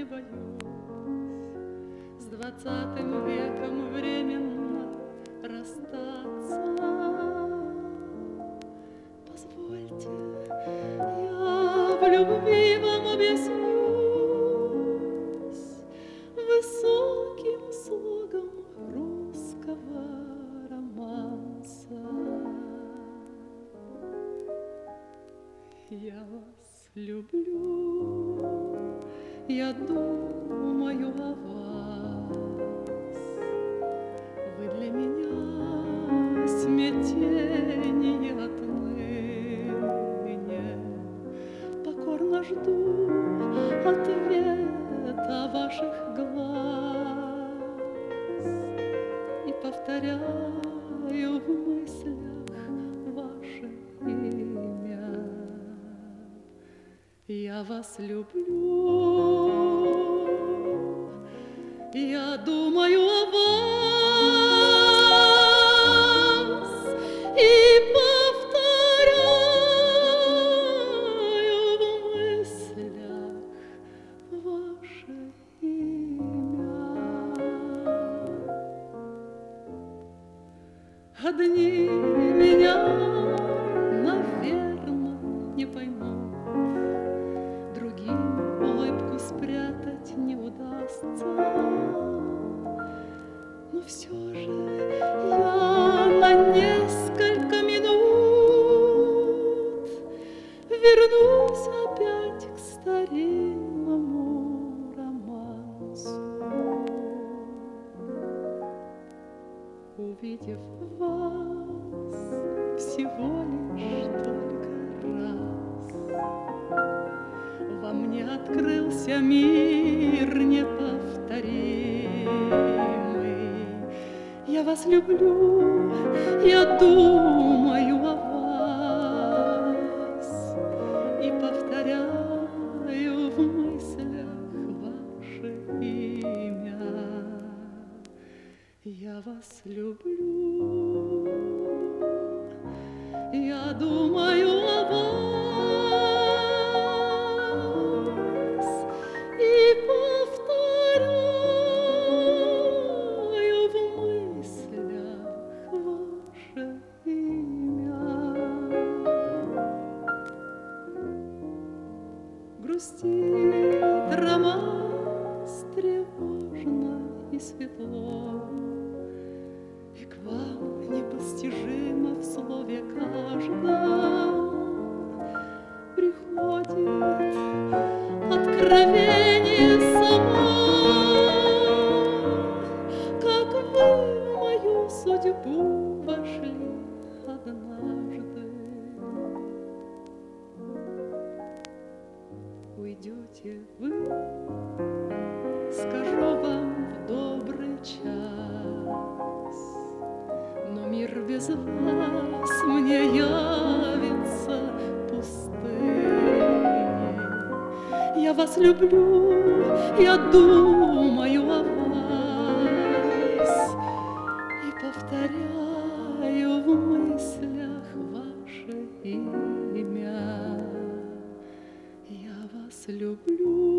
боюсь с 20 веком временно расстаться. Позвольте, я в любви вам объяснюсь высоким слогом русского романса. Я вас люблю, я думаю о вас. Вы для меня смятение отныне. Покорно жду ответа ваших глаз и повторяю в мыслях ваше имя. Я вас люблю, я думаю о вас и повторяю в мыслях ваше имя. Одни меня, наверно, не поймут, другим улыбку спрятать не удастся. Но все же я на несколько минут вернусь опять к старинному романсу. Увидев вас всего лишь только раз, во мне открылся мир неповторимый. Я вас люблю, я думаю о вас и повторяю в мыслях ваше имя. Я вас люблю, я думаю о вас и повторяю в мыслях ваше имя. Грустит романс тревожно и светло, и к вам непостижимо в слове каждом приходит откровение само, как вы в мою судьбу вошли однажды. Уйдете вы, скажу вам в добрый час, но мир без вас мне явится пустыней. Я вас люблю, я думаю о вас и повторяю в мыслях ваше имя. Я вас люблю.